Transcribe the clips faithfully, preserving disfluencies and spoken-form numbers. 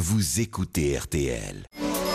vous écoutez R T L.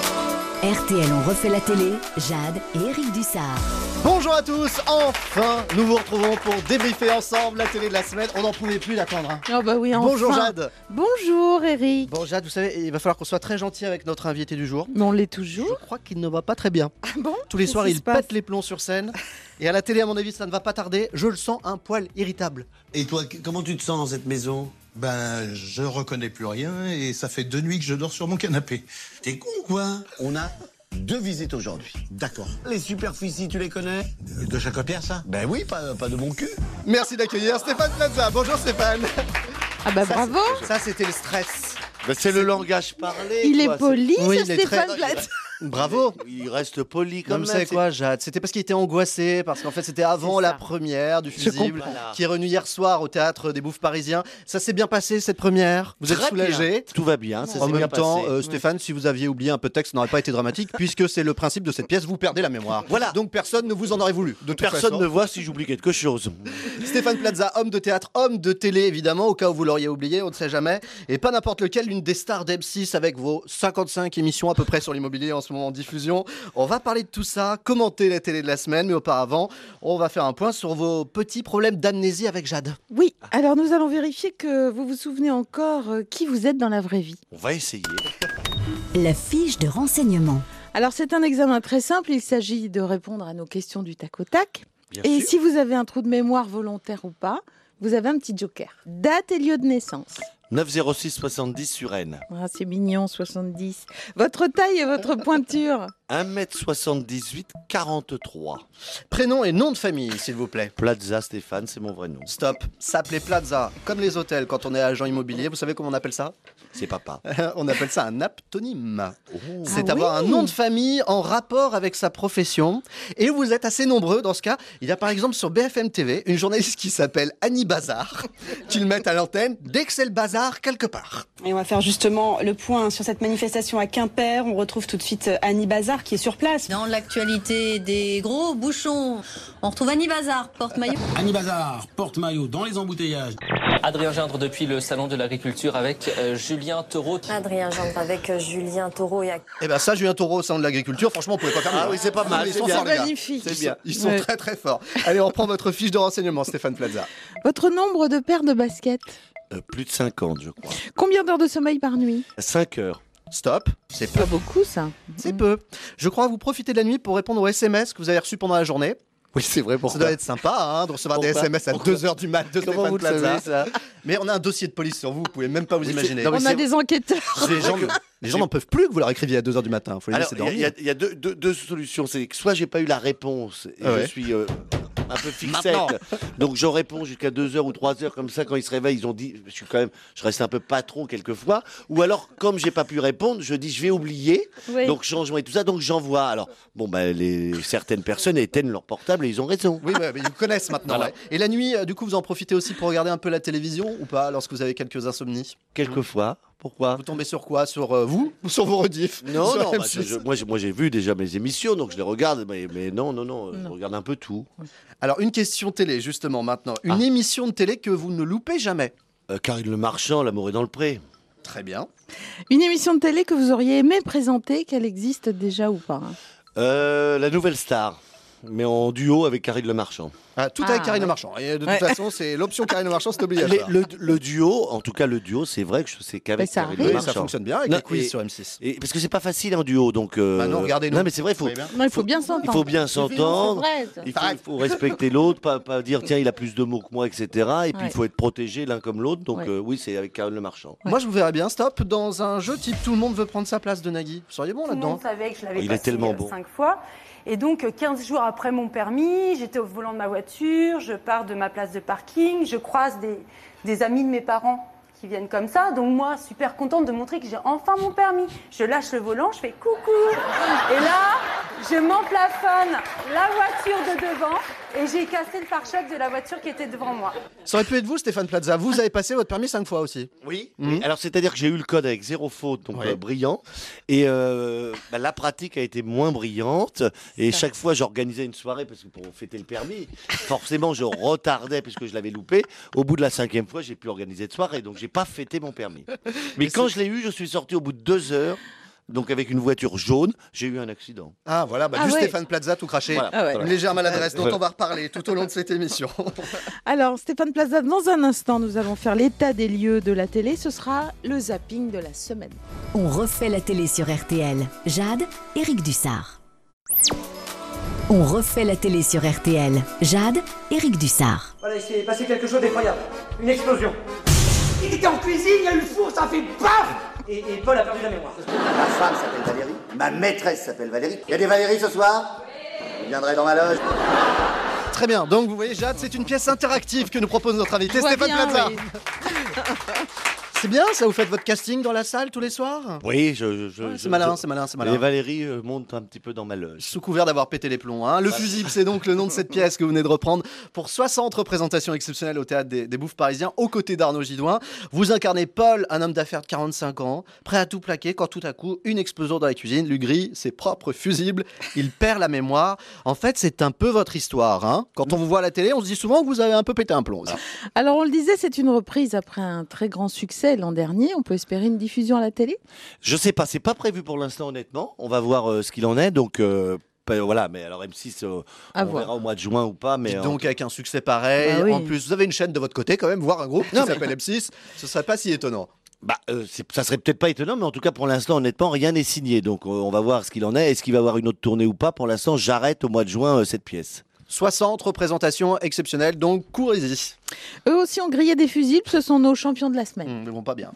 R T L, on refait la télé, Jade et Eric Dussard. Bonjour à tous, enfin nous vous retrouvons pour débriefer ensemble la télé de la semaine. On n'en pouvait plus d'attendre. Hein. Oh bah oui, enfin. Bonjour Jade. Bonjour Eric. Bon Jade, vous savez, il va falloir qu'on soit très gentil avec notre invité du jour. Mais on l'est toujours. Je crois qu'il ne va pas très bien. Ah bon? Tous les Qu'est-ce soirs qui il se passe pète les plombs sur scène. Et à la télé à mon avis ça ne va pas tarder. Je le sens un poil irritable. Et toi, comment tu te sens dans cette maison? Ben, je reconnais plus rien et ça fait deux nuits que je dors sur mon canapé. T'es con quoi? On a deux visites aujourd'hui. D'accord. Les superficies, tu les connais? De chaque pierre, ça? Ben oui, pas, pas de mon cul. Merci d'accueillir Stéphane Plaza. Bonjour Stéphane. Ah bah Ça, bravo. c'est- Ça c'était le stress. Ben, c'est le langage parlé. Il quoi. est poli, Oui, ce il est très- Stéphane Plaza. Bravo. Il reste poli Comme comme vous savez quoi Jade, c'était parce qu'il était angoissé, parce qu'en fait c'était avant C'est la ça. première du Je Fusible, comprends. qui est revenu hier soir au Théâtre des Bouffes Parisiens. Ça s'est bien passé cette première? Vous êtes Très soulagé? bien. Tout va bien, ça En s'est même bien temps, passé. euh, Stéphane, si vous aviez oublié un peu de texte, ça n'aurait pas été dramatique, puisque c'est le principe de cette pièce, vous perdez la mémoire. Voilà. Donc personne ne vous en aurait voulu. De toute Personne façon. ne voit si j'oublie quelque chose. Stéphane Plaza, homme de théâtre, homme de télé évidemment, au cas où vous l'auriez oublié, on ne sait jamais. Et pas n'importe lequel, l'une des stars d'M six avec vos cinquante-cinq émissions à peu près sur l'immobilier en ce moment en diffusion. On va parler de tout ça, commenter la télé de la semaine, mais auparavant, on va faire un point sur vos petits problèmes d'amnésie avec Jade. Oui, alors nous allons vérifier que vous vous souvenez encore euh, qui vous êtes dans la vraie vie. On va essayer. La fiche de renseignement. Alors c'est un examen très simple, il s'agit de répondre à nos questions du tac au tac. Bien Et sûr. si vous avez un trou de mémoire volontaire ou pas, vous avez un petit joker. Date et lieu de naissance. neuf zéro six soixante-dix sur N. Ah, c'est mignon, soixante-dix. Votre taille et votre pointure. un mètre soixante-dix-huit, quarante-trois. Prénom et nom de famille, s'il vous plaît. Plaza Stéphane, c'est mon vrai nom. Stop, s'appelait Plaza, comme les hôtels quand on est agent immobilier. Vous savez comment on appelle ça? C'est papa. On appelle ça un aptonyme. C'est Ah avoir oui. un nom de famille en rapport avec sa profession. Et vous êtes assez nombreux dans ce cas. Il y a par exemple sur B F M T V une journaliste qui s'appelle Annie Bazar, qui le met à l'antenne dès que c'est le bazar quelque part. Et on va faire justement le point sur cette manifestation à Quimper. On retrouve tout de suite Annie Bazar qui est sur place. Dans l'actualité des gros bouchons, on retrouve Annie Bazar, porte-maillot. Annie Bazar, porte-maillot dans les embouteillages. Adrien Gindre depuis le Salon de l'Agriculture avec euh, Julien Taureau. Adrien Gindre avec euh, Julien Taureau et... Et ben ça, Julien Taureau au sein de l'agriculture, franchement, on pouvait pas faire mieux. Ah oui, c'est pas mal, Ils c'est sont bien. forts, les gars. Magnifique. C'est bien. Ils sont Ouais. très très forts. Allez, on reprend votre fiche de renseignement, Stéphane Plaza. Votre nombre de paires de baskets. Euh, plus de cinquante, je crois. Combien d'heures de sommeil par nuit? cinq heures. Stop, c'est peu. Pas beaucoup ça. C'est peu. Je crois que vous profitez de la nuit pour répondre aux S M S que vous avez reçus pendant la journée. Oui, c'est vrai, Ça pourquoi doit être sympa hein, de recevoir des Pourquoi S M S à Pourquoi deux heures du mat de Comment Stéphane vous le Plaza. savez, ça? Mais on a un dossier de police sur vous, vous pouvez même pas vous Oui, c'est- imaginer. non, mais On a c'est- des enquêteurs. Les gens, les gens n'en peuvent plus que vous leur écriviez à deux heures du matin. Faut les Alors, laisser il y a- dormir. il y, a- il y a deux, deux- deux solutions. C'est que soit j'ai pas eu la réponse et Ah ouais. je suis euh, un peu fixette, Maintenant. donc je réponds jusqu'à deux heures ou trois heures comme ça. Quand ils se réveillent, ils ont dit, je suis quand même, je reste un peu patron quelquefois. Ou alors, comme j'ai pas pu répondre, je dis je vais oublier. Oui. Donc changement et tout ça. Donc j'envoie. Alors bon, bah, les certaines personnes éteignent leur portable et ils ont raison. Oui, ouais, mais ils vous connaissent maintenant. Voilà. ouais. Et la nuit, euh, du coup, vous en profitez aussi pour regarder un peu la télévision ou pas lorsque vous avez quelques insomnies? Quelquefois. Pourquoi? Vous tombez sur quoi? Sur euh, vous ou sur vos rediffs? Non, Sur non, bah, M six? je- je- moi, j'ai- moi j'ai vu déjà mes émissions, donc je les regarde, mais, mais non, non, non, je Non. regarde un peu tout. Alors, une question télé, justement, maintenant. Une Ah. émission de télé que vous ne loupez jamais. Euh, Karine Le Marchand, L'amour est dans le pré. Très bien. Une émission de télé que vous auriez aimé présenter, qu'elle existe déjà ou pas hein? Euh, La Nouvelle Star, mais en duo avec Karine Le Marchand. Ah, tout Ah, avec Karine ouais. Le Marchand. Et de toute Ouais. façon, c'est l'option Karine Le Marchand, c'est Les- obligatoire. le, le duo, en tout cas le duo, c'est vrai que je sais Mais qu'avec ça Karine arrive. Le Oui, Marchand. ça fonctionne bien avec Non, les quiz et- sur M six. Et parce que c'est pas facile en duo, donc. euh, Bah non, regardez-nous. Non, mais c'est vrai, il faut. Vous voyez bien. Non, il faut bien Il s'entendre. faut bien s'entendre. C'est vrai, ça. Il faut, il faut respecter l'autre, pas, pas dire tiens il a plus de mots que moi, et cetera. Et puis Ouais. il faut être protégé l'un comme l'autre. Donc Ouais. euh, oui, c'est avec Karine Le Marchand. Moi, je vous verrais bien, stop, dans un jeu type Tout le monde veut prendre sa place de Nagui. Vous seriez bon Tout le là-dedans? monde savait que je l'avais Il est passé tellement euh, bon. cinq fois. Et donc, euh, quinze jours après mon permis, j'étais au volant de ma voiture, je pars de ma place de parking, je croise des, des amis de mes parents qui viennent comme ça. Donc moi, super contente de montrer que j'ai enfin mon permis. Je lâche le volant, je fais coucou. Et là, je m'emplafonne la voiture de devant et j'ai cassé le pare-choc de la voiture qui était devant moi. Ça aurait pu être vous, Stéphane Plaza. Vous avez passé votre permis cinq fois aussi. Oui. Mmh. Oui. Alors c'est-à-dire que j'ai eu le code avec zéro faute, donc Ouais. euh, brillant. Et euh, bah, la pratique a été moins brillante. Et chaque fois, j'organisais une soirée parce que pour fêter le permis, forcément, je retardais puisque je l'avais loupé. Au bout de la cinquième fois, j'ai pu organiser de soirée, donc j'ai pas fêté mon permis. Mais quand je l'ai eu, je suis sorti au bout de deux heures. Donc avec une voiture jaune, j'ai eu un accident. Ah voilà, bah, Ah du ouais. Stéphane Plaza tout craché. Voilà. Ah ouais. Une légère maladresse dont on va reparler tout au long de cette émission. Alors, Stéphane Plaza, dans un instant, nous allons faire l'état des lieux de la télé. Ce sera le zapping de la semaine. On refait la télé sur R T L. Jade, Éric Dussard. On refait la télé sur R T L. Jade, Éric Dussard. Voilà, il s'est passé quelque chose d'effroyable. Une explosion. Il était en cuisine, il y a eu le four, ça a fait paf et, et Paul a perdu la mémoire. Ma femme s'appelle Valérie, ma maîtresse s'appelle Valérie. Il y a des Valérie ce soir? Vous viendrez dans ma loge. Très bien, donc vous voyez Jade, c'est une pièce interactive que nous propose notre invité Je vois Stéphane bien, Plaza. oui. C'est bien ça, vous faites votre casting dans la salle tous les soirs? Oui, je. je, Ouais, je c'est malin, je- c'est malin, c'est Et malin. Valérie euh, monte un petit peu dans ma loge. Sous couvert d'avoir pété les plombs. Hein. Le fusible, c'est donc le nom de cette pièce que vous venez de reprendre pour soixante représentations exceptionnelles au Théâtre des, des Bouffes Parisiens, aux côtés d'Arnaud Gidouin. Vous incarnez Paul, un homme d'affaires de quarante-cinq ans, prêt à tout plaquer quand tout à coup, une explosion dans la cuisine lui grille ses propres fusibles. Il perd la mémoire. En fait, c'est un peu votre histoire. Hein. Quand on vous voit à la télé, on se dit souvent que vous avez un peu pété un plomb. Là. Alors, on le disait, c'est une reprise après un très grand succès l'an dernier. On peut espérer une diffusion à la télé? Je sais pas, c'est pas prévu pour l'instant honnêtement. On va voir euh, ce qu'il en est. Donc euh, bah, voilà, mais alors M six, euh, À on voir. verra au mois de juin ou pas. Mais Dites en- donc, avec un succès pareil, Bah oui. en plus, vous avez une chaîne de votre côté quand même, voire un groupe qui Non, mais- s'appelle M six, ce serait pas si étonnant. Bah, euh, c'est- ça serait peut-être pas étonnant, mais en tout cas pour l'instant, honnêtement, rien n'est signé. Donc euh, on va voir ce qu'il en est. Est-ce qu'il va y avoir une autre tournée ou pas? Pour l'instant, j'arrête au mois de juin euh, cette pièce. soixante représentations exceptionnelles, donc courez-y. Eux aussi ont grillé des fusibles. Ce sont nos champions de la semaine. Hum, ils vont pas bien.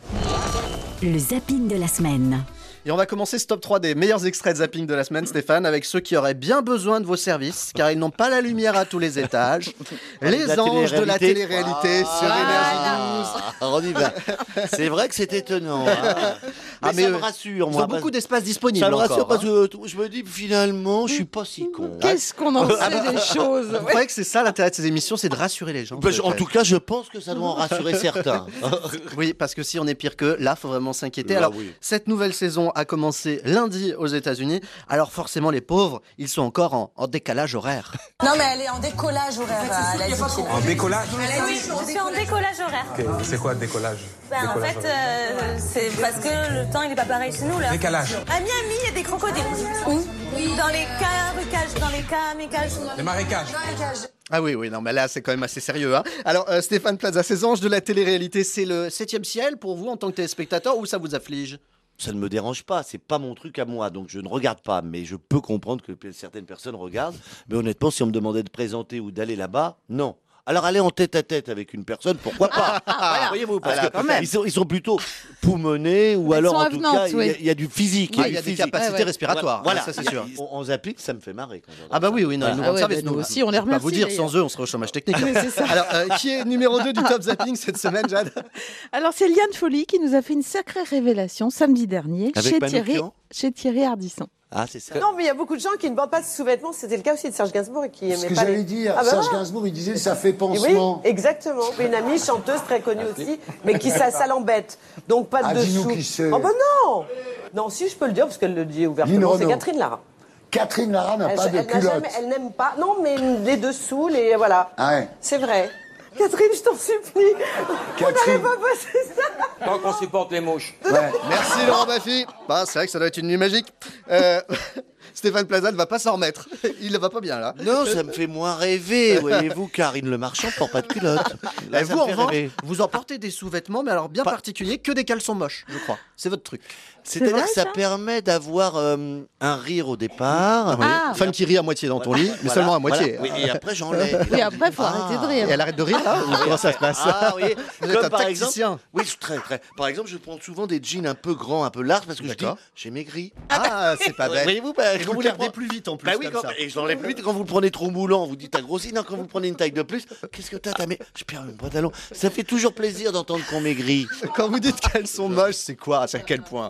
Le zapping de la semaine. Et on va commencer ce top trois des meilleurs extraits de zapping de la semaine, Stéphane, avec ceux qui auraient bien besoin de vos services, car ils n'ont pas la lumière à tous les étages. Les La anges de la télé-réalité. télé-réalité sur Énergie douze. Ah, on y va. C'est vrai que c'est étonnant. hein. Mais, Ah, mais, ça euh, me rassure, Ils moi. ont beaucoup d'espace disponible Ça me rassure encore, parce hein. que je me dis finalement, je suis pas si con. hein. Qu'est-ce qu'on en sait des choses? Vous croyez que c'est ça l'intérêt de ces émissions, c'est de rassurer les gens? Bah, je- en peut-être. tout cas, je pense que ça doit en rassurer certains. Oui, parce que si on est pire qu'eux, là, faut vraiment s'inquiéter. Là, Alors, oui. cette nouvelle saison a commencé lundi aux États-Unis. Alors, forcément, les pauvres, ils sont encore en, en décalage horaire. Non, mais elle est en décollage horaire. Elle a dit qu'il- En décollage Oui, je suis en décollage horaire. Ok, c'est quoi décollage Ben, en Décollage fait, horaire. euh, c'est parce que le temps il est pas pareil chez nous là. Décalage. À Miami, il y a des crocodiles. Où? Dans les cages, dans les cages. Les marécages. Ah oui, oui, non, mais là, c'est quand même assez sérieux. Hein. Alors, euh, Stéphane Plaza, ces anges de la télé-réalité, c'est le septième ciel pour vous en tant que téléspectateur ou ça vous afflige? Ça ne me dérange pas, c'est pas mon truc à moi, donc je ne regarde pas. Mais je peux comprendre que pe- certaines personnes regardent. Mais honnêtement, si on me demandait de présenter ou d'aller là-bas, non. Alors aller en tête à tête avec une personne, pourquoi pas? Voyez-vous, parce Voilà, que quand même. ils sont, ils sont plutôt poumonés ou Elles alors sont en tout avenantes, cas, il y a- oui. il y, a du physique. Ah, il y a du des physique. capacités Ouais, ouais. respiratoires, Voilà, hein, ça c'est Il y a- sûr. On, on zapping, ça me fait marrer. Quand j'entends Ah bah ça. oui, oui, non, ils nous Ah rendent ouais, service, bah, nous nous. aussi, on les Je peux pas remercie, vous dire, d'ailleurs. sans eux, on serait au chômage technique. Oui, c'est ça. Alors, euh, qui est numéro deux du top zapping cette semaine, Jade? Alors, c'est Liane Folly qui nous a fait une sacrée révélation samedi dernier Avec chez Manu Thierry, Pian chez Thierry Ardisson. Ah, c'est ça. Non, mais il y a beaucoup de gens qui ne portent pas de sous-vêtements. C'était le cas aussi de Serge Gainsbourg et qui aimait Ce que pas j'allais les... dire, Ah bah Serge voilà. Gainsbourg, il disait ça fait Et oui, pansement. exactement. Une amie chanteuse très connue aussi, mais qui ça, ça l'embête. Donc pas de Ah, dis-nous dessous. qui c'est. Oh bah non. Non, si je peux le dire parce qu'elle le dit Lynn ouvertement, c'est Renaud. Catherine Lara. Catherine Lara n'a Elle, pas de elle n'a culotte. jamais- elle n'aime pas. Non, mais les dessous, les voilà. Ah ouais. C'est vrai. Catherine, je t'en supplie. Catherine. On n'avait pas passé ça. Tant qu'on supporte les mouches. Ouais. Merci Laurent Baffy. Bah, c'est vrai que ça doit être une nuit magique. Euh, Stéphane Plaza ne va pas s'en remettre. Il ne va pas bien là. Non, ça me fait moins rêver, voyez-vous, Karine Le Marchand porte pas de culotte. Là, Et ça vous, me en fait revanche, rêver. vous en portez des sous-vêtements, mais alors bien particuliers, que des caleçons moches, je crois. C'est votre truc. C'est-à-dire vrai, que ça, ça permet d'avoir euh, un rire au départ. Oui. Ah. Femme qui rit à moitié dans ton lit, mais Voilà, seulement à moitié. voilà. Oui, et après j'enlève. Oui, après, il faut arrêter de Et rire. elle arrête de rire là ou comment ça se passe? Ah oui, Vous êtes comme un par tacticien. exemple. Oui, je- très très. Par exemple, je prends souvent des jeans un peu grands, un peu larges parce que je dis D'accord. j'ai maigri. Ah, c'est pas bête. Voyez-vous, bah, Et quand vous vous le les gardez prenez- plus vite en plus. Bah oui, comme quand- ça. et je l'enlève plus vite. Quand vous le prenez trop moulant, on vous dit t'as grossi. Non, quand vous le prenez une taille de plus, qu'est-ce que t'as t'as mais je perds mon pantalon. Ça fait toujours plaisir d'entendre qu'on maigrit. Quand vous dites qu'elles sont moches, c'est quoi? C'est à quel point?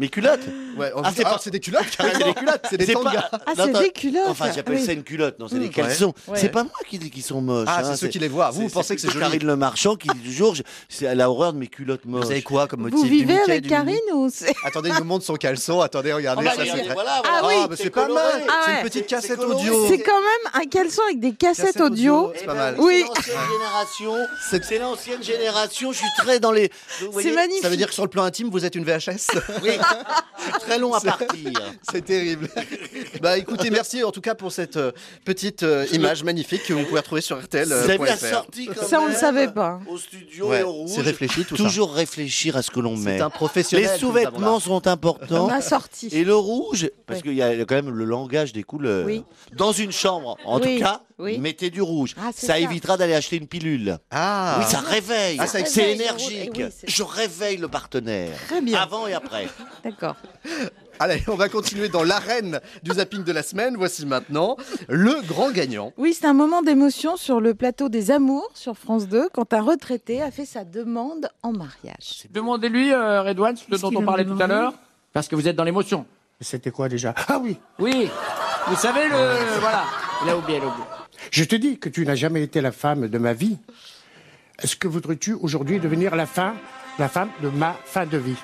Mes culottes. Ouais, Ah, c'est ah, pas- c'est des culottes, Ah, carrément. c'est des culottes, C'est des c'est tangas. pas- Ah, Non, c'est non. des culottes. Enfin, j'appelle Oui. ça une culotte. Non, c'est Mmh. des caleçons. Ouais. C'est pas moi qui dis qu'ils sont moches. Ah, hein, c'est ceux qui les voient. Vous, vous pensez que c'est plutôt joli. Karine Le Marchand qui dit toujours, je- c'est à la horreur de mes culottes moches. Vous avez quoi comme motif Vous du vivez Mickey, avec du Karine Minnie ou c'est... Attendez, il nous montre son caleçon. Attendez, regardez. Oh, bah, ça, regardez, c'est voilà, Ah, voilà. bah, C'est c'est pas coloré. mal. Ah C'est ouais. une petite C'est cassette coloré. audio. C'est quand même un caleçon avec des cassettes Cassette audio, audio. c'est pas mal. Oui. C'est l'ancienne génération. C'est l'ancienne génération. Je suis très dans les. Vous voyez, C'est magnifique. Ça veut dire que sur le plan intime, vous êtes une V H S. Oui. Je suis très long à C'est- partir. C'est terrible. Bah écoutez, merci en tout cas pour cette euh, petite euh, image magnifique que vous pouvez retrouver sur R T L Vous avez point la F R. sortie quand Ça, on même, le savait pas. Au studio Ouais, et au rouge. c'est réfléchi, tout ça. Toujours réfléchir à ce que l'on met. C'est un professionnel. Les que nous avons là. sous-vêtements sont importants. On a sorti. Et le rouge, parce Oui. qu'il y a quand même le langage des couleurs. Oui. Dans une chambre, en Oui. tout cas, Oui. mettez du rouge. Ah, c'est ça, ça. évitera d'aller acheter une pilule. Ah. Oui, ça réveille. Ah, ça c'est réveille, le énergique. rouge. Eh oui, c'est- Je réveille le partenaire. Très bien. Avant et après. D'accord. Allez, on va continuer dans l'arène du zapping de la semaine. Voici maintenant le grand gagnant. Oui, c'est un moment d'émotion sur le plateau des Amours sur France deux quand un retraité a fait sa demande en mariage. Demandez-lui, euh, Redouane, ce dont qu'il on a parlait tout à demandé l'heure, parce que vous êtes dans l'émotion. C'était quoi déjà? Ah oui, Oui, vous savez, le... Voilà, il a oublié, il a oublié. je te dis que tu n'as jamais été la femme de ma vie. Est-ce que voudrais-tu aujourd'hui devenir la fin, la femme de ma fin de vie?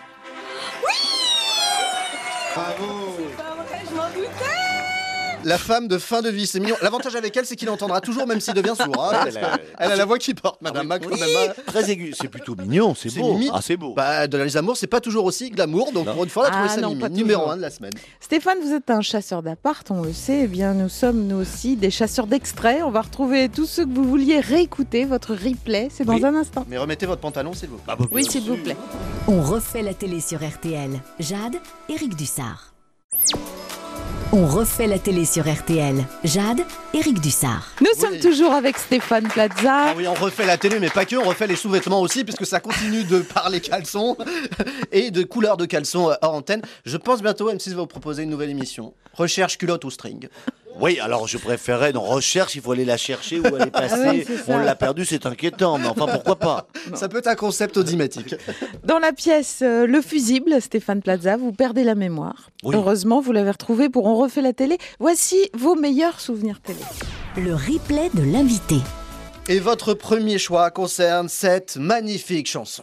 La femme de fin de vie, c'est mignon. L'avantage avec elle, c'est qu'il entendra toujours, même s'il devient sourd. hein, parce que elle a la voix qui porte, Madame Macron. Oui, très aigu. C'est plutôt mignon, c'est C'est beau. limite. Ah, c'est beau. Bah, dans les amours, c'est pas toujours aussi glamour, donc pour une fois, on a trouvé Ah ça non, limite. pas Numéro toujours. un de la semaine. Stéphane, vous êtes un chasseur d'appart, on le sait. Eh bien, nous sommes nous aussi des chasseurs d'extraits. On va retrouver tous ceux que vous vouliez réécouter. Votre replay, c'est dans Oui. un instant. Mais remettez votre pantalon, s'il vous plaît. Oui, s'il vous plaît. On refait la télé sur R T L. Jade, Éric Dussard. On refait la télé sur R T L. Jade, Éric Dussard. Nous sommes toujours avec Stéphane Plaza. Ah oui, on refait la télé, mais pas que, on refait les sous-vêtements aussi, puisque ça continue de parler caleçons et de couleurs de caleçons euh, hors antenne. Je pense bientôt, M six va vous proposer une nouvelle émission. Recherche culotte ou string. Oui, alors je préférais dans recherche, il faut aller la chercher ou aller passer. Ah oui, c'est ça. On l'a perdu, c'est inquiétant, mais enfin pourquoi pas. Ça peut être un concept audimatique. Dans la pièce euh, Le Fusible, Stéphane Plaza, vous perdez la mémoire. Oui. Heureusement, vous l'avez retrouvé pour On refait la télé. Voici vos meilleurs souvenirs télé. Le replay de l'invité. Et votre premier choix concerne cette magnifique chanson.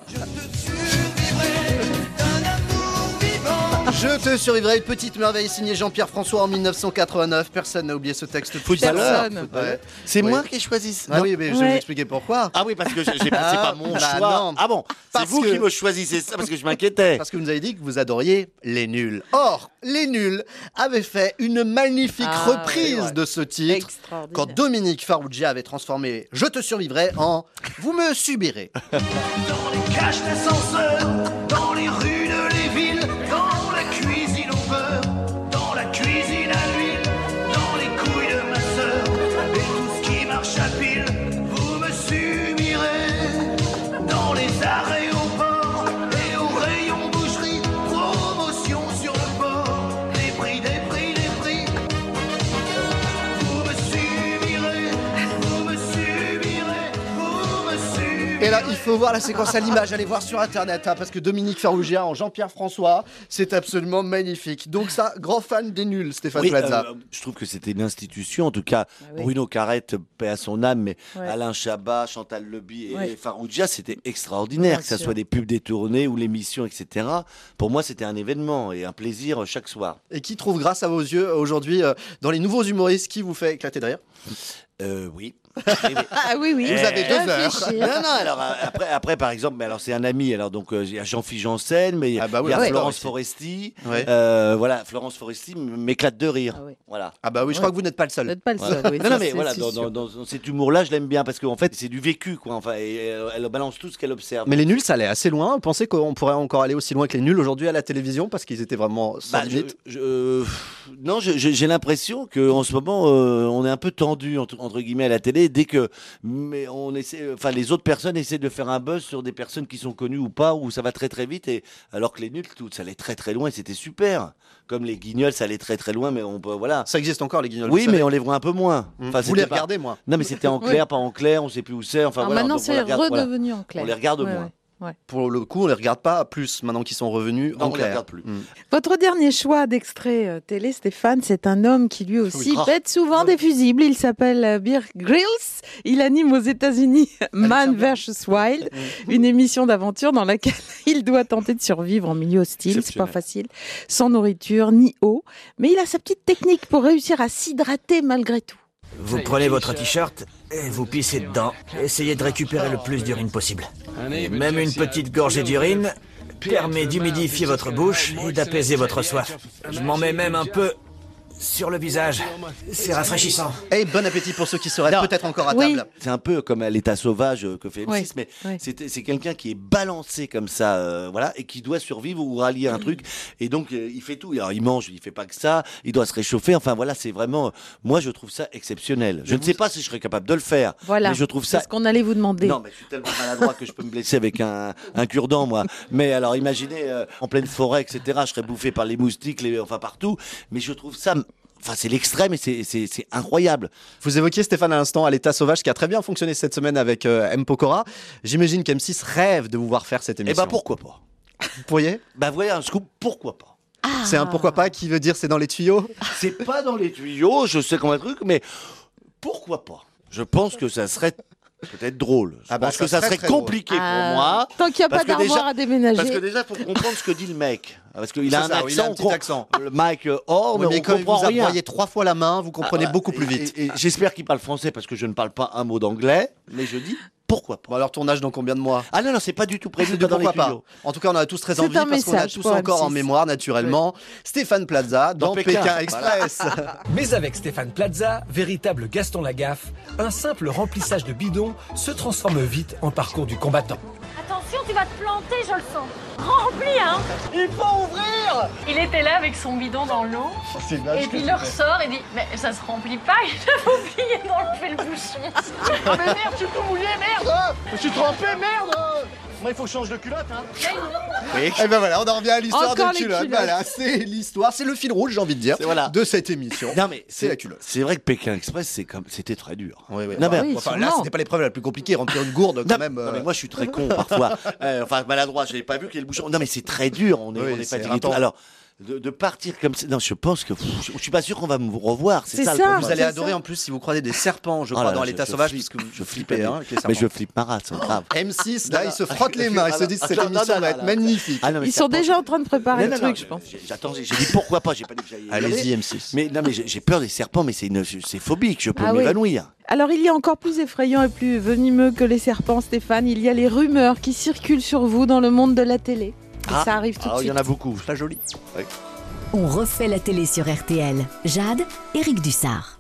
Je te survivrai, une petite merveille signée Jean-Pierre François en mille neuf cent quatre-vingt-neuf. Personne n'a oublié ce texte. Footballeur. Personne. Ouais. C'est Oui. moi qui ai choisi ça. Ah oui, mais je vais Ouais. vous expliquer pourquoi. Ah oui, parce que j'ai- j'ai pas- c'est Ah, pas mon bah choix. non. Ah bon, c'est Parce vous que- qui me choisissez ça parce que je m'inquiétais. Parce que vous nous avez dit que vous adoriez les nuls. Or, les nuls avaient fait une magnifique Ah, reprise ouais. de ce titre Extraordinaire. quand Dominique Farrugia avait transformé Je te survivrai en Vous me subirez. Dans les cages d'ascenseur, dans les rues de les villes, dans la cuisine au beurre, dans la cuisine à l'huile, dans les couilles de ma sœur, et tout ce qui marche à pile, vous me subirez. Dans les arrêts au port et au rayon boucherie, promotion sur le port, des prix, des prix, des prix. Vous me subirez, vous me subirez, vous me subirez. Et là, il faut voir la séquence à l'image, allez voir sur internet, hein, parce que Dominique Farrugia en Jean-Pierre François, c'est absolument magnifique. Donc ça, grand fan des nuls, Stéphane Oui, Plaza. euh, je trouve que c'était une institution, en tout cas oui. Bruno Carrette, paix à son âme, mais Ouais. Alain Chabat, Chantal Leby et Ouais. Farrugia, c'était extraordinaire, Bien que ce sûr. soit des pubs détournées ou l'émission, et cetera. Pour moi, c'était un événement et un plaisir chaque soir. Et qui trouve grâce à vos yeux aujourd'hui euh, dans les nouveaux humoristes qui vous fait éclater de rire? Euh, oui. Ah oui, oui. Vous avez deux heures. Réfléchir. Non, non, alors euh, après, après par exemple, mais alors c'est un ami, alors donc euh, il y a Jean-Philippe Janssen, mais Ah bah oui, il y a ouais. Florence Foresti. Ouais. Euh, voilà, Florence Foresti m- m'éclate de rire. Ah oui. Voilà. Ah bah oui, je Ouais. crois que vous n'êtes pas le seul. Vous n'êtes pas le seul. oui, non, ça, non, mais c'est- voilà, c'est dans, sûr. dans- dans cet humour-là, je l'aime bien parce qu'en fait, c'est du vécu, quoi. Enfin, et elle, elle balance tout ce qu'elle observe. Mais les nuls, ça allait assez loin. Vous pensez qu'on pourrait encore aller aussi loin que les nuls aujourd'hui à la télévision parce qu'ils étaient vraiment sans Bah, je- limite? je- euh, non, je- je- j'ai l'impression qu'en ce moment, euh, on est un peu tendu entre, entre guillemets à la télé. Dès que, mais on essaie, enfin, les autres personnes essaient de faire un buzz sur des personnes qui sont connues ou pas, où ça va très très vite. Et alors que les nuls, tout, ça allait très très loin. Et c'était super. Comme les Guignols, ça allait très très loin, mais on peut, voilà. Ça existe encore les guignols. Oui, vous mais savez. on les voit un peu moins. Mmh. Enfin, Vous c'était les pas- regardez, moi. Non, mais c'était en clair, pas en clair. On sait plus où c'est. Enfin, Alors voilà, maintenant, donc on c'est les regarde, voilà. redevenu en clair. On les regarde Ouais, moins. ouais. Ouais. Pour le coup, on les regarde pas plus maintenant qu'ils sont revenus Non, en on les clair. regarde plus. Mm. Votre dernier choix d'extrait euh, télé, Stéphane, c'est un homme qui lui aussi Oui, grave. pète souvent des fusibles. Il s'appelle euh, Bear Grylls. Il anime aux États-Unis Man versus Wild, une émission d'aventure dans laquelle il doit tenter de survivre en milieu hostile. C'est pas facile, sans nourriture ni eau. Mais il a sa petite technique pour réussir à s'hydrater malgré tout. Vous prenez votre t-shirt et vous pissez dedans. Essayez de récupérer le plus d'urine possible. Et même une petite gorgée d'urine permet d'humidifier votre bouche et d'apaiser votre soif. Je m'en mets même un peu sur le visage. C'est rafraîchissant. Et bon appétit pour ceux qui seraient peut-être encore à Oui. table. C'est un peu comme à l'état sauvage euh, que fait M six, Oui, mais oui. c'est, c'est quelqu'un qui est balancé comme ça, euh, voilà, et qui doit survivre ou rallier un truc. Et donc, euh, il fait tout. Alors, il mange, il fait pas que ça, il doit se réchauffer. Enfin, voilà, c'est vraiment, moi, je trouve ça exceptionnel. Je ne sais pas si je serais capable de le faire, Voilà, mais je trouve ça c'est ce qu'on allait vous demander. Non, mais je suis tellement maladroit que je peux me blesser avec un, un cure-dent, moi. Mais alors, imaginez, euh, en pleine forêt, et cetera, je serais bouffé par les moustiques, les, enfin partout. Mais je trouve ça, enfin, c'est l'extrême et c'est, c'est, c'est incroyable. Vous évoquiez Stéphane à l'instant à l'état sauvage qui a très bien fonctionné cette semaine avec euh, M. Pokora. J'imagine qu'M six rêve de vous voir faire cette Eh émission. ben, pourquoi pas? Vous pourriez Bah, vous voyez, un scoop, pourquoi pas? C'est un pourquoi pas qui veut dire c'est dans les tuyaux. C'est pas dans les tuyaux, je sais comment un truc, mais pourquoi pas? Je pense que ça serait peut-être drôle. Je Ah bah, pense ça que ça serait serait très drôle. compliqué Ah, pour moi. tant qu'il n'y a parce pas que d'armoire déjà- à déménager. Parce que déjà, il faut comprendre ce que dit le mec. Parce qu'il C'est a un ça, oui, il a un accent. petit qu'on- accent. Le Mike euh, Or, Oui, mais mais on quand comprend vous rien. envoyez trois fois la main, vous comprenez Ah, beaucoup plus et- vite. et- et j'espère qu'il parle français parce que je ne parle pas un mot d'anglais, mais je dis pourquoi pas. Bon, alors tournage dans combien de mois? Ah non, non, c'est pas du tout prévu C'est pas du dans les pourquoi pas. tuyaux. En tout cas, on a tous très C'est envie un parce qu'on a message tous pour encore M en six. mémoire, naturellement, Stéphane Plaza dans, Dans Pékin, Pékin. Express. Mais avec Stéphane Plaza, véritable Gaston Lagaffe, un simple remplissage de bidon se transforme vite en parcours du combattant. Attention, tu vas te planter, je le sens. Rempli, hein. Il faut ouvrir. Il était là avec son bidon dans l'eau. C'est vache Et que puis il tu le fais. ressort et dit mais ça se remplit pas, il a oublié d'enlever le bouchon. Ah mais merde, je suis tout mouillé, merde. Je suis trempé, merde. Moi, il faut que je change de culotte, hein. Et ben voilà, on en revient à l'histoire Encore de les culotte. culottes. Voilà, c'est l'histoire, c'est le fil rouge, j'ai envie de dire, C'est- voilà. de cette émission. Non mais C'est la culotte. C'est vrai que Pékin Express, c'est comme, c'était très dur. Oui, oui. Non, mais- Enfin, enfin, là, sûrement. c'était pas l'épreuve la plus compliquée, remplir une gourde quand Non, même. non, euh, mais moi je suis très con parfois. Euh, enfin maladroit, j'avais pas vu qu'il y a le bouchon. Non mais c'est très dur, on est, Oui, on est c'est fatigué. intense. Alors de, de partir comme ça, non, je pense que pff, je, je suis pas sûr qu'on va me revoir. C'est C'est ça, le ça. problème. Vous allez c'est adorer ça. en plus si vous croisez des serpents, je Oh crois, là là, dans je- l'état je sauvage, flippe, parce que vous je flippe, flippez, mais, hein, avec les mais serpents. je flippe ma race, c'est grave. M six, Non, là, non. ils se frottent les mains, ils se disent Ah, cette non, non, émission non, va non, être non. magnifique. Ah, non, mais Ils sont serpent- déjà en train de préparer Non, le non, truc, non, je pense. j'ai- J'attends, j'ai dit pourquoi pas, j'ai pas dit que j'allais y aller. Allez-y, M six. Mais non, mais j'ai j'ai peur des serpents, mais c'est une- c'est phobique, je peux Ah oui. m'évanouir. Alors il y a encore plus effrayant et plus venimeux que les serpents, Stéphane. Il y a les rumeurs qui circulent sur vous dans le monde de la télé. Et Ah, ça arrive tout de alors, il suite. y en a beaucoup. Pas joli. Oui. On refait la télé sur R T L. Jade, Éric Dussard.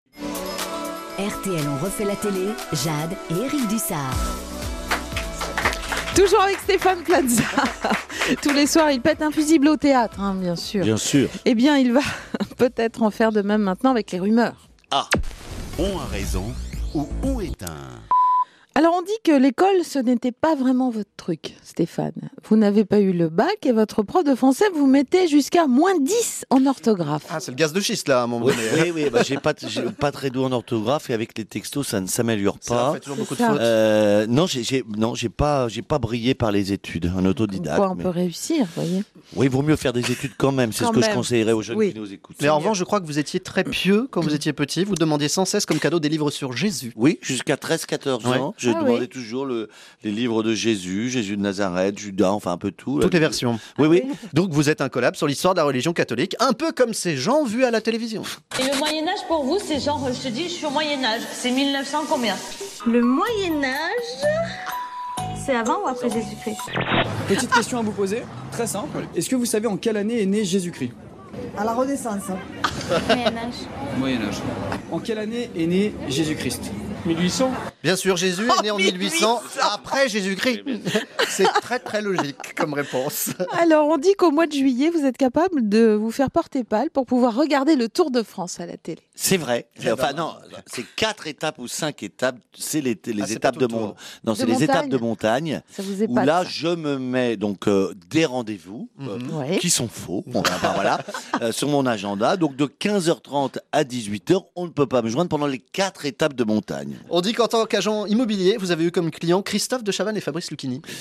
R T L, on refait la télé. Jade et Éric Dussard. Toujours avec Stéphane Plaza. Tous les soirs, il pète un fusible au théâtre, hein, bien sûr. Bien sûr. Eh bien, il va peut-être en faire de même maintenant avec les rumeurs. Ah, On a raison ou on est un. Alors, on dit que l'école, ce n'était pas vraiment votre truc, Stéphane. Vous n'avez pas eu le bac et votre prof de français vous mettait jusqu'à moins dix en orthographe. Ah, c'est le gaz de schiste, là, à un moment oui, donné. oui, oui, bah, j'ai pas, j'ai pas très doux en orthographe et avec les textos, ça ne s'améliore Ça pas. fait toujours C'est beaucoup ça. de fautes. Euh, non, j'ai, j'ai, non, j'ai pas, j'ai pas brillé par les études, un autodidacte. Quoi, on mais- peut réussir, vous voyez. Oui, il vaut mieux faire des études quand même. C'est Quand ce que même. je conseillerais aux jeunes Oui. qui nous écoutent. Mais en revanche, je crois que vous étiez très pieux quand vous étiez petit. Vous demandiez sans cesse comme cadeau des livres sur Jésus. Oui, jusqu'à treize quatorze Ouais. ans, je Ah demandais oui. toujours le, les livres de Jésus, Jésus de Nazareth, Judas, enfin un peu tout. là. Toutes les versions. Oui, oui. Donc vous êtes un collab sur l'histoire de la religion catholique, un peu comme ces gens vus à la télévision. Et le Moyen-Âge pour vous, c'est genre, je te dis, je suis au Moyen-Âge. C'est mille neuf cents combien? Le Moyen-Âge, c'est avant ou après Jésus-Christ? Petite question à vous poser, très simple. Est-ce que vous savez en quelle année est né Jésus-Christ? À la Renaissance. Moyen-Âge. Moyen-Âge. En quelle année est né Jésus-Christ? mille huit cents. Bien sûr, Jésus est né en mille huit cents après Jésus-Christ. C'est très très logique comme réponse. Alors, on dit qu'au mois de juillet, vous êtes capable de vous faire porter pâle pour pouvoir regarder le Tour de France à la télé. C'est vrai. Eh Enfin ben, non, c'est quatre étapes ou cinq étapes. C'est les, les Ah, c'est étapes pas de tout le mon. tour. Non, De c'est les montagne. étapes de montagne. Ça vous Où épate. là, ça. je me mets donc euh, des rendez-vous euh, Ouais. qui sont faux. Bon, ben, ben, voilà, euh, sur mon agenda. Donc de quinze heures trente à dix-huit heures, on ne peut pas me joindre pendant les quatre étapes de montagne. On dit qu'en tant qu'agent immobilier, vous avez eu comme client Christophe de Chavannes et Fabrice Lucchini.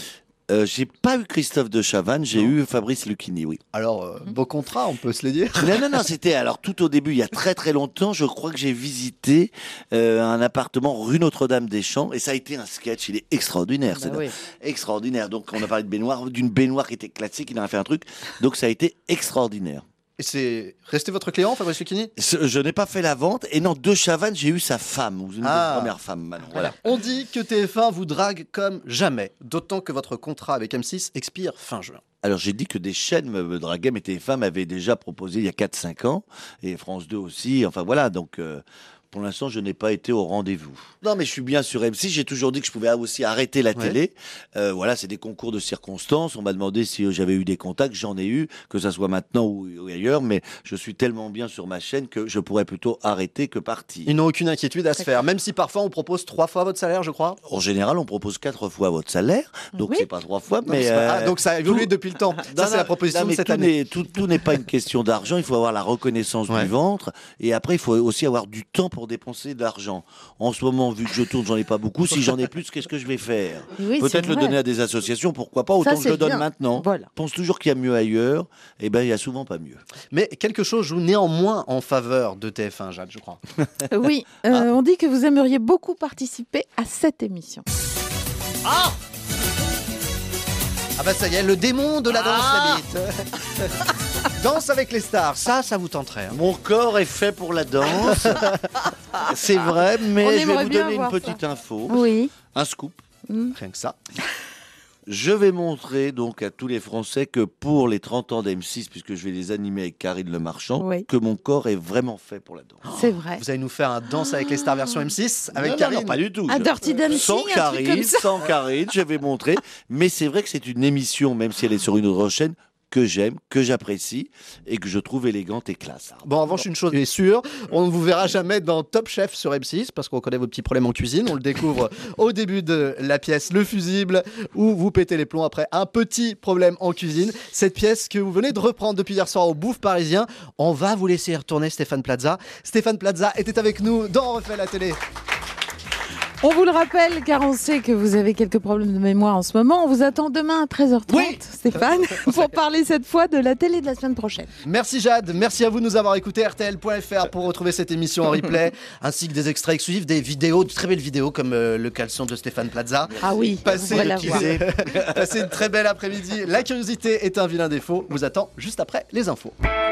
Euh, j'ai pas eu Christophe de Chavannes, j'ai eu Fabrice Lucchini, oui. Alors, euh, beau contrat, on peut se le dire. Non, non, non, c'était alors tout au début, il y a très très longtemps, je crois que j'ai visité euh, un appartement rue Notre-Dame-des-Champs et ça a été un sketch, il est extraordinaire, Bah c'est oui. extraordinaire. Donc on a parlé de baignoire, d'une baignoire qui était classique, il en a fait un truc, donc ça a été extraordinaire. Et c'est resté votre client, Fabrice Lucchini? Ce- Je n'ai pas fait la vente et non, de Chavannes, j'ai eu sa femme, ou une Ah. des premières femmes, Manon, voilà. On dit que T F un vous drague comme jamais, d'autant que votre contrat avec M six expire fin juin. Alors j'ai dit que des chaînes me, me draguaient, mais T F un m'avait déjà proposé il y a quatre cinq ans, et France deux aussi, enfin voilà, donc euh, pour l'instant je n'ai pas été au rendez-vous. Non mais je suis bien sur M six, j'ai toujours dit que je pouvais aussi arrêter la Ouais. télé, euh, voilà c'est des concours de circonstances, on m'a demandé si j'avais eu des contacts, j'en ai eu, que ça soit maintenant ou, ou ailleurs, mais je suis tellement bien sur ma chaîne que je pourrais plutôt arrêter que partir. Ils n'ont aucune inquiétude à se faire, même si parfois on propose trois fois votre salaire, je crois. En général on propose quatre fois votre salaire, donc Oui. c'est pas trois fois, Donc, mais... c'est pas- ah, euh, donc ça a évolué tout- depuis le temps. Non, Ça, c'est non, la proposition non, mais de cette tout année. n'est- tout tout n'est pas une question d'argent, il faut avoir la reconnaissance Ouais. du ventre, et après il faut aussi avoir du temps pour dépenser de l'argent. En ce moment, vu que je tourne, j'en ai pas beaucoup, si j'en ai plus, qu'est-ce que je vais faire? Oui, c'est Peut-être le vrai. donner à des associations, pourquoi pas, autant Ça, que je c'est le donne bien. maintenant. Voilà. Je pense toujours qu'il y a mieux ailleurs, et ben il y a souvent pas mieux. Mais quelque chose joue néanmoins en faveur de T F un, Jade, je crois. Oui, euh, on dit que vous aimeriez beaucoup participer à cette émission. Ah Ah bah ça y est, le démon de la danse Ah l'habite. Danse avec les stars, ça, ça vous tenterait. hein. Mon corps est fait pour la danse, c'est vrai, On mais je vais aimerait vous bien donner une voir petite info, Oui. un scoop. Rien que ça. Je vais montrer donc à tous les Français que pour les trente ans d'M six, puisque je vais les animer avec Karine Le Marchand, Oui. que mon corps est vraiment fait pour la danse. C'est vrai. Vous allez nous faire un danse avec les stars version M six avec non, Karine. non, non, pas du tout. Un Je- Dirty Dancing, sans un truc Karine, comme ça. sans Karine, je vais montrer. Mais c'est vrai que c'est une émission, même si elle est sur une autre chaîne, que j'aime, que j'apprécie et que je trouve élégante et classe. Bon, en revanche, une chose est sûre, on ne vous verra jamais dans Top Chef sur M six parce qu'on connaît vos petits problèmes en cuisine. On le découvre au début de la pièce Le Fusible où vous pétez les plombs après un petit problème en cuisine. Cette pièce que vous venez de reprendre depuis hier soir au Bouffe Parisien, on va vous laisser y retourner Stéphane Plaza. Stéphane Plaza était avec nous dans On refait la télé. On vous le rappelle, car on sait que vous avez quelques problèmes de mémoire en ce moment. On vous attend demain à treize heures trente, Stéphane, pour parler cette fois de la télé de la semaine prochaine. Merci Jade, merci à vous de nous avoir écoutés. R T L point F R pour retrouver cette émission en replay, ainsi que des extraits exclusifs, des vidéos, de très belles vidéos comme euh, le caleçon de Stéphane Plaza. Ah oui, Passez, on va la voir. Passez une très belle après-midi. La curiosité est un vilain défaut. Vous attend juste après les infos.